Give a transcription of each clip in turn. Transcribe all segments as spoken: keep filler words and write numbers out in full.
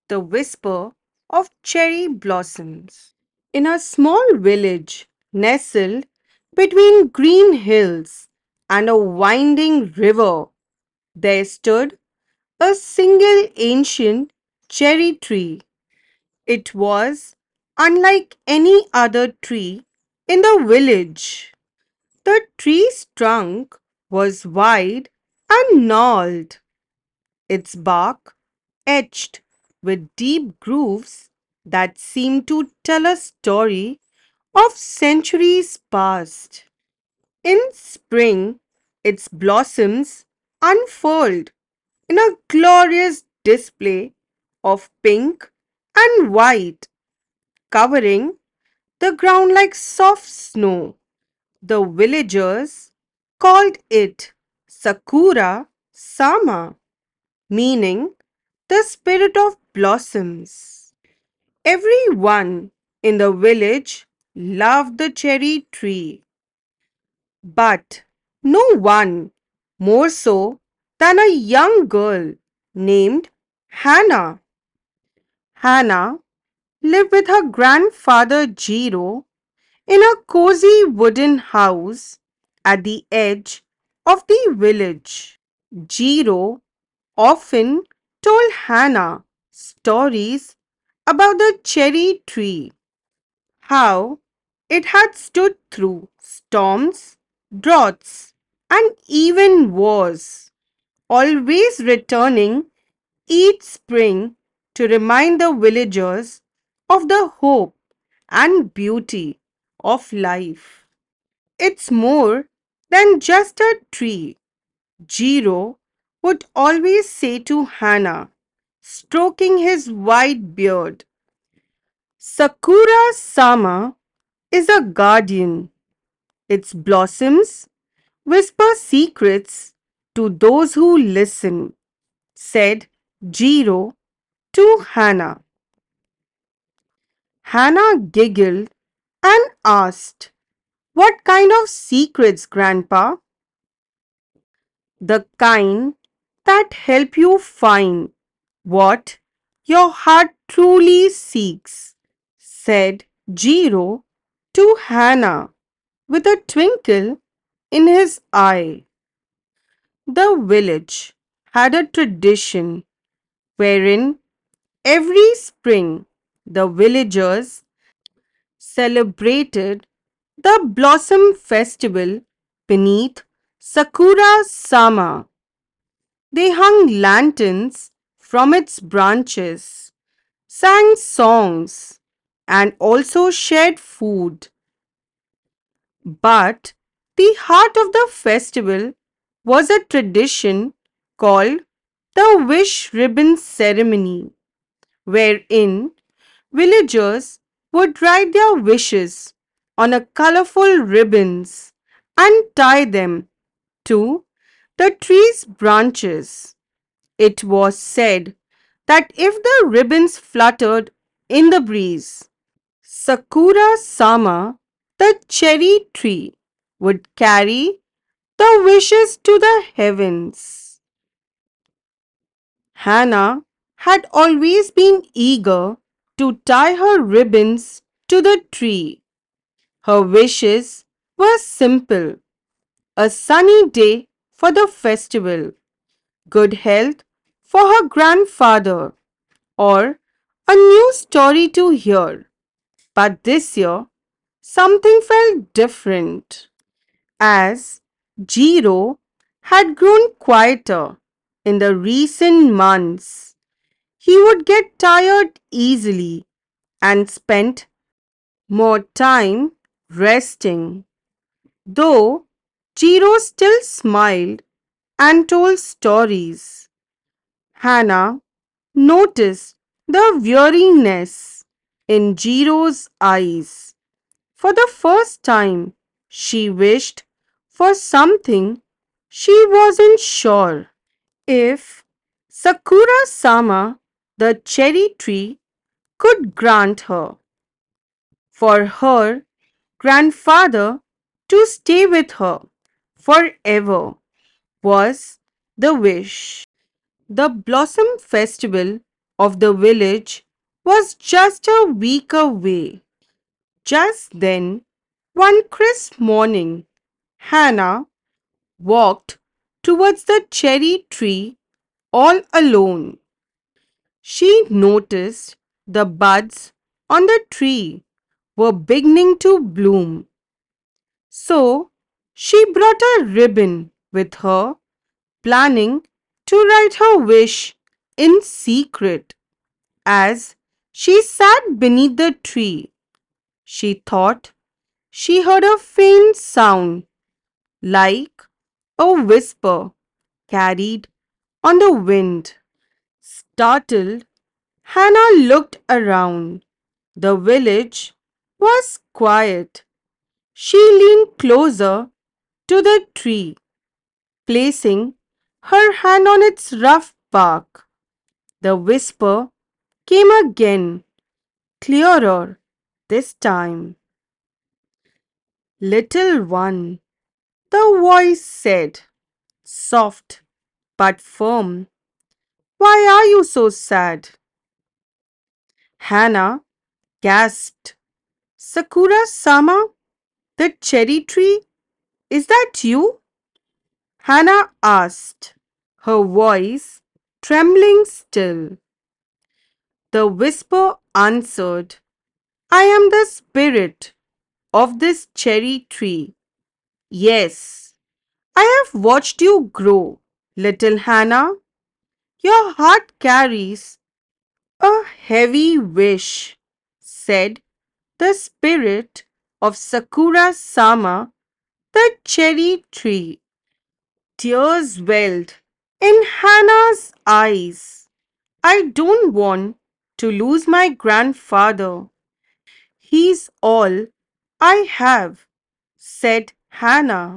The whisper of cherry blossoms. In a small village nestled between green hills and a winding river, there stood a single ancient cherry tree. It was unlike any other tree in the village. The tree's trunk was wide and gnarled, its bark etched with deep grooves that seemed to tell a story of centuries past. In spring, its blossoms unfurled in a glorious display of pink and white, covering the ground like soft snow. The villagers called it Sakura Sama, meaning the spirit of blossoms. Everyone in the village loved the cherry tree, but no one more so than a young girl named Hannah. Hannah lived with her grandfather Jiro in a cozy wooden house at the edge of the village. Jiro often told Hannah stories about the cherry tree, how it had stood through storms, droughts, and even wars, always returning each spring to remind the villagers of the hope and beauty of life. It's more than just a tree, Jiro would always say to Hannah, stroking his white beard. Sakura Sama is a guardian. Its blossoms whisper secrets to those who listen, said Jiro to Hannah. Hannah giggled and asked, "What kind of secrets, Grandpa?" "The kind that help you find what your heart truly seeks," said Jiro to Hannah with a twinkle in his eye. The village had a tradition wherein every spring the villagers celebrated the Blossom Festival beneath Sakura Sama. They hung lanterns from its branches, sang songs, and also shared food. But the heart of the festival was a tradition called the Wish Ribbon Ceremony, wherein villagers would write their wishes on a colorful ribbons and tie them to the tree's branches. It was said that if the ribbons fluttered in the breeze, Sakura Sama, the cherry tree, would carry the wishes to the heavens. Hannah had always been eager to tie her ribbons to the tree. Her wishes were simple: a sunny day for the festival, good health for her grandfather, or a new story to hear. But this year, something felt different. As Jiro had grown quieter in the recent months, he would get tired easily and spent more time resting. Though Jiro still smiled and told stories, Hannah noticed the weariness in Jiro's eyes. For the first time, she wished for something she wasn't sure if Sakura Sama, the cherry tree, could grant her. For her grandfather to stay with her forever was the wish. The Blossom Festival of the village was just a week away. Just then, one crisp morning, Hannah walked towards the cherry tree all alone. She noticed the buds on the tree were beginning to bloom. So she brought a ribbon with her, planning to write her wish in secret. As she sat beneath the tree, she thought she heard a faint sound like a whisper carried on the wind. Startled, Hannah looked around. The village was quiet. She leaned closer to the tree, placing her hand on its rough bark. The whisper came again, clearer this time. Little one, the voice said, soft but firm. Why are you so sad? Hannah gasped. Sakura Sama, the cherry tree, is that you? Hannah asked, her voice trembling still. The whisper answered, I am the spirit of this cherry tree. Yes, I have watched you grow, little Hannah. Your heart carries a heavy wish, said the spirit of Sakura Sama, the cherry tree. Tears welled in Hannah's eyes. I don't want to lose my grandfather. He's all I have, said Hannah.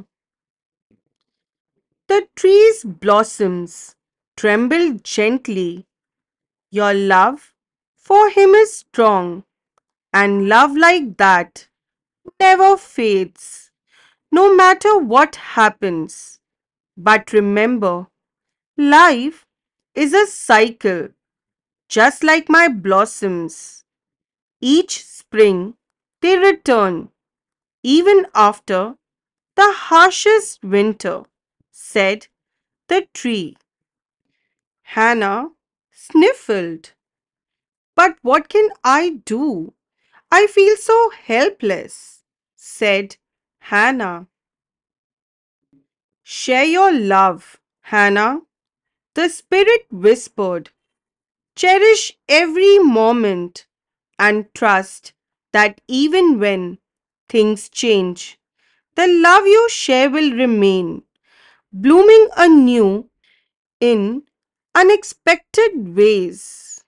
The tree's blossoms trembled gently. Your love for him is strong, and love like that never fades, no matter what happens. But remember, life is a cycle, just like my blossoms. Each spring they return, even after the harshest winter, said the tree. Hannah sniffled. But what can I do? I feel so helpless, said Hannah. Share your love, Hannah, the spirit whispered. Cherish every moment and trust that even when things change, the love you share will remain, blooming anew in unexpected ways.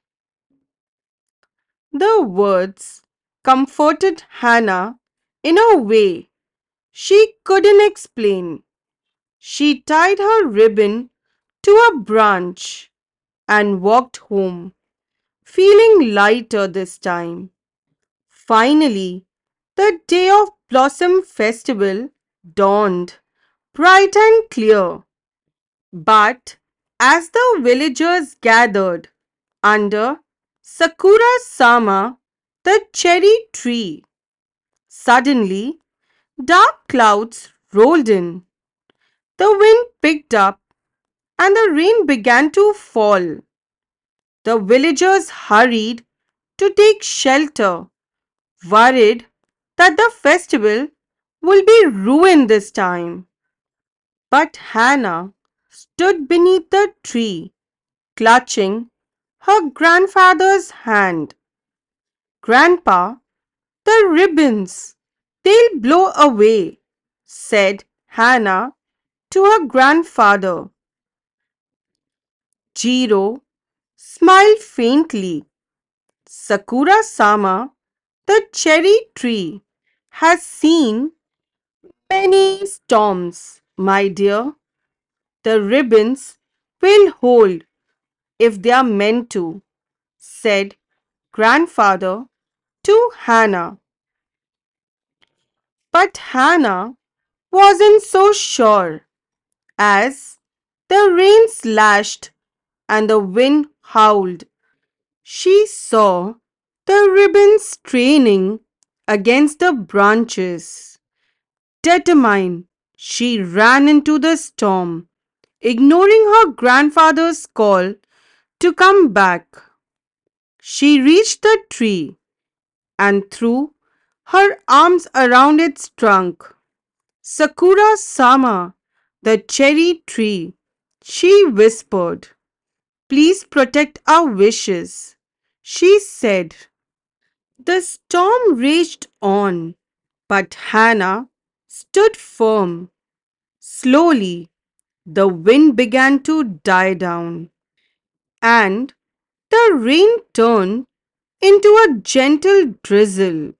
The words comforted Hannah in a way she couldn't explain. She tied her ribbon to a branch and walked home, feeling lighter this time. Finally, the day of Blossom Festival dawned, bright and clear. But as the villagers gathered under Sakura Sama, the cherry tree, suddenly dark clouds rolled in. The wind picked up and the rain began to fall. The villagers hurried to take shelter, worried that the festival will be ruined this time. But Hannah stood beneath the tree, clutching her grandfather's hand. Grandpa, the ribbons, they'll blow away, said Hannah to her grandfather. Jiro smiled faintly. Sakura Sama, the cherry tree, has seen many storms, my dear. The ribbons will hold if they are meant to, said grandfather to Hannah. But Hannah wasn't so sure as the rain slashed and the wind howled. She saw the ribbon straining against the branches. Determined, she ran into the storm, ignoring her grandfather's call to come back. She reached the tree and threw her arms around its trunk. Sakura Sama, the cherry tree, she whispered, please protect our wishes. She said. The storm raged on, but Hannah stood firm. Slowly, the wind began to die down, and the rain turned into a gentle drizzle.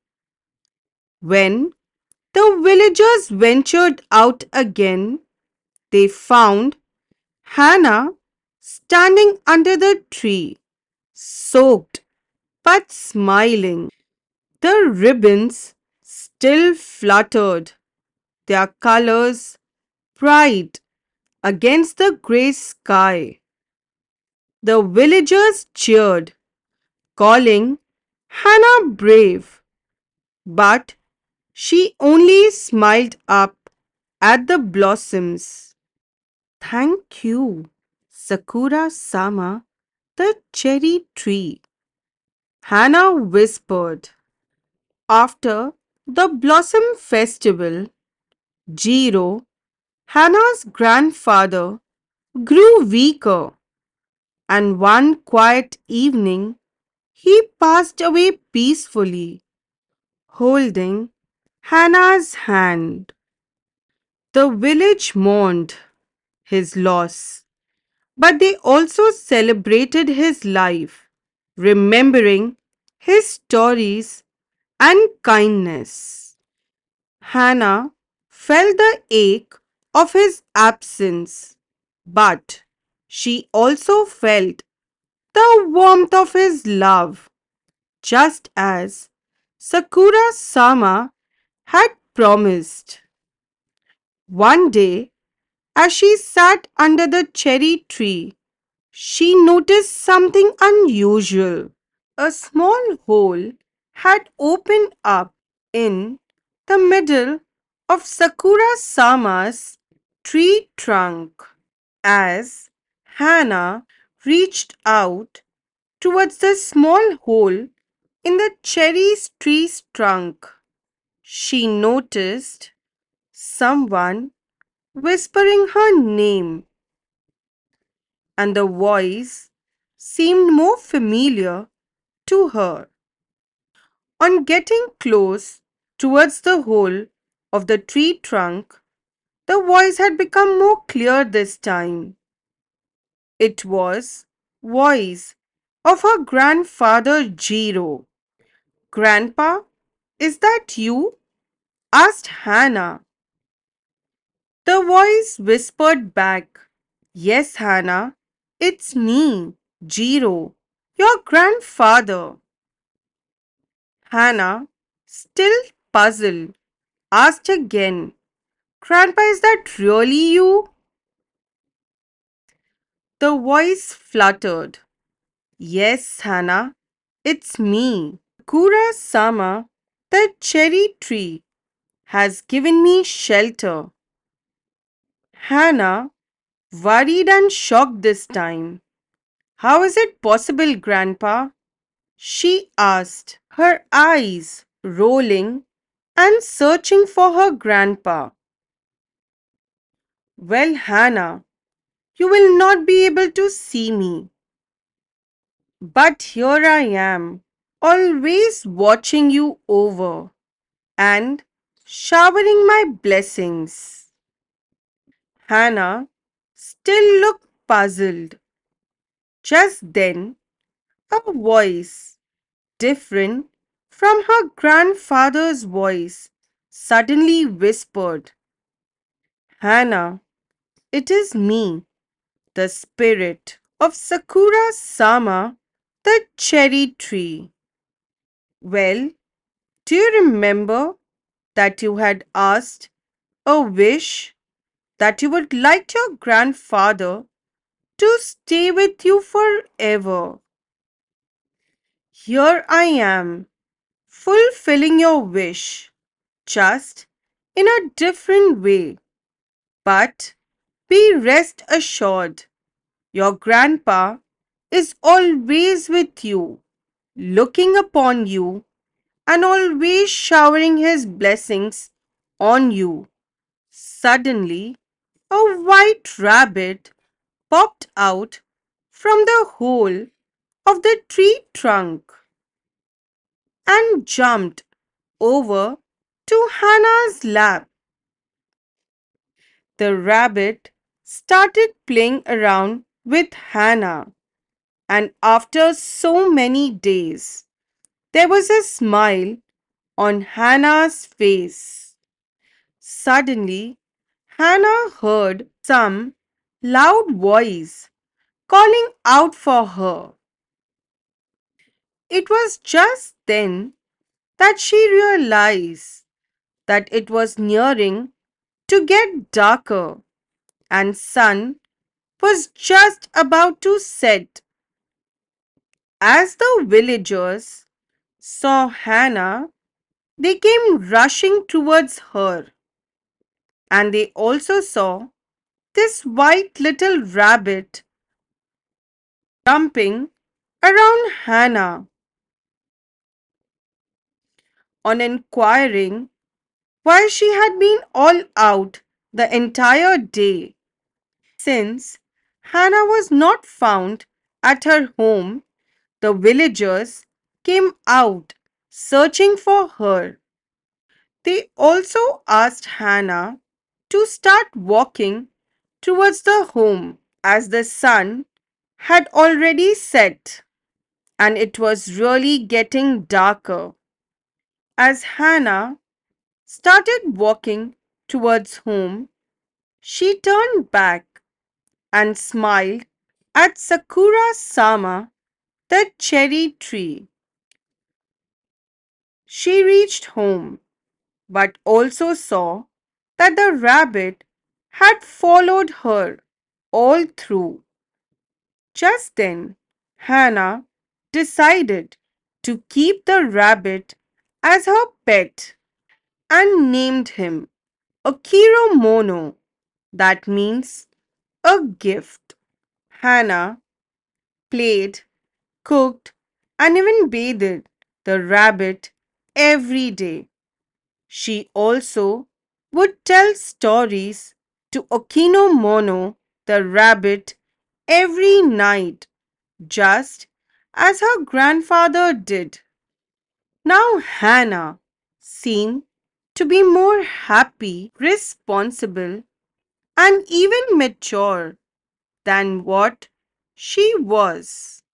When the villagers ventured out again, they found Hannah standing under the tree, soaked but smiling. The ribbons still fluttered, their colors bright against the grey sky. The villagers cheered, calling Hannah brave, but she only smiled up at the blossoms. Thank you, Sakura Sama, the cherry tree, Hannah whispered. After the Blossom Festival, Jiro, Hannah's grandfather, grew weaker, and one quiet evening he passed away peacefully, holding Hannah's hand. The village mourned his loss, but they also celebrated his life, remembering his stories and kindness. Hannah felt the ache of his absence, but she also felt the warmth of his love, just as Sakura Sama had promised. One day, as she sat under the cherry tree, she noticed something unusual. A small hole had opened up in the middle of Sakura Sama's tree trunk. As Hannah reached out towards the small hole in the cherry tree's trunk, she noticed someone whispering her name, and the voice seemed more familiar to her. On getting close towards the hole of the tree trunk, the voice had become more clear this time. It was voice of her grandfather Jiro. Grandpa, is that you? Asked Hannah. The voice whispered back, yes, Hannah, it's me, Jiro, your grandfather. Hannah, still puzzled, asked again, Grandpa, is that really you? The voice fluttered. Yes, Hannah, it's me. Kura Sama, the cherry tree, has given me shelter. Hannah, worried and shocked this time. How is it possible, Grandpa? She asked, her eyes rolling and searching for her grandpa. Well, Hannah, you will not be able to see me. But here I am, always watching you over and showering my blessings. Hannah still looked puzzled. Just then, a voice, different from her grandfather's voice, suddenly whispered, Hannah, it is me, the spirit of Sakura Sama, the cherry tree. Well, do you remember that you had asked a wish that you would like your grandfather to stay with you forever? Here I am, fulfilling your wish, just in a different way. But be rest assured, your grandpa is always with you, looking upon you, and always showering his blessings on you. Suddenly, a white rabbit popped out from the hole of the tree trunk and jumped over to Hannah's lap. The rabbit started playing around with Hannah, and after so many days, there was a smile on Hannah's face. Suddenly, Hannah heard some loud voice calling out for her. It was just then that she realized that it was nearing to get darker and sun was just about to set. As the villagers saw Hannah, they came rushing towards her, and they also saw this white little rabbit jumping around Hannah. On inquiring why she had been all out the entire day, since Hannah was not found at her home, the villagers came out searching for her. They also asked Hannah to start walking towards the home as the sun had already set and it was really getting darker. As Hannah started walking towards home, she turned back and smiled at Sakura Sama, the cherry tree. She reached home but also saw that the rabbit had followed her all through. Just then, Hannah decided to keep the rabbit as her pet and named him Akiro Mono, that means a gift. Hannah played, cooked, and even bathed the rabbit every day. She also would tell stories to Okino Mono, the rabbit, every night, just as her grandfather did. Now Hannah seemed to be more happy, responsible, and even mature than what she was.